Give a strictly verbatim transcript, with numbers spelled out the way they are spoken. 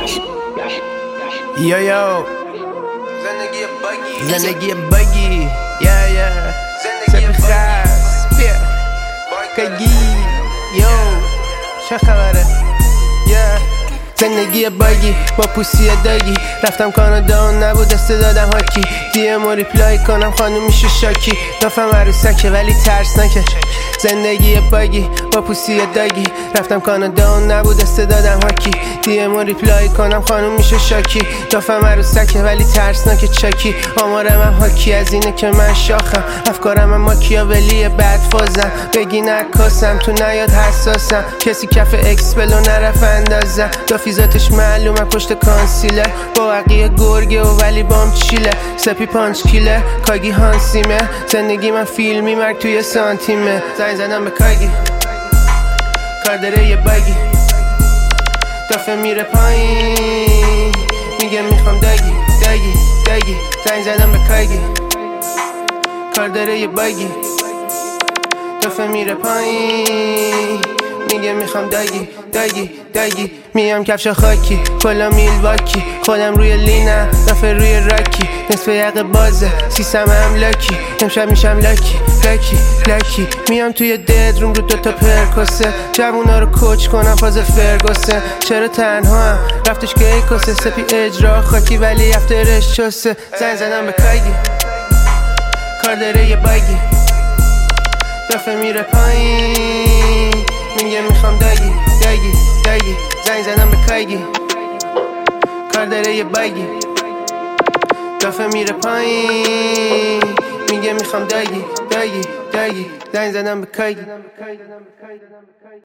Yo yo زندگی بگی زندگی بگی یا یا زندگی سپخست بیا کگی یو چه خبره یا زندگی بگی با پوستی داگی رفتم کانادا و نبود استعدادم هاکی دیه ما ریپلای کنم خانوم میشه شاکی دافم عروسکه ولی ترس نکه زندگی بگی با پوستی داگی رفتم کانادا و نبود استعدادم هاکی دیه ما ریپلای کنم خانوم میشه شاکی دافم عروسکه ولی ترس نکه چاکی آمارم هم هاکی از اینه که من شاخم افکارم هم ماکیاولی بد فازم بگی نکاسم تو نیاد حساسم کسی کف اکس بلو نرف اندازم دافیزاتش معلومه پشت کانسیله با عقیه گرگه و ولی بام چیله سپی پانچ کیله کاگی هانسیمه زندگی من فیلمی مرگ توی سانتیمه زنگ زدم به کاگی کار داره یه بگی دافه میره پایین میگه میخوام داگی داگی داگی زنگ زدم به کاگی کار داره یه بگی دافه میره پایین میگه میخوام داگی داگی داگی میام کفش خاکی کلا میلواکی خودم روی لینم دافه روی راکی نصف یقه بازه سیستم هم لاکی امشب میشم لاکی لاکی لاکی میام توی دد روم رو دوتا پرکسه جوونا رو کوچ کنم فاز فرگوسه چرا تنها هم رفتش که ای کسه سپی اجرا خاکی ولی افترش چسه زنگ زدم به کاگی کار داره یه بگی دافه میره پایین میگه میخوام داگی داگی داگی زنگ زدم به کاگی کار داره یه بگی دافه میره پایین میگه میخوام داگی داگی داگی زنگ زدم به کاگی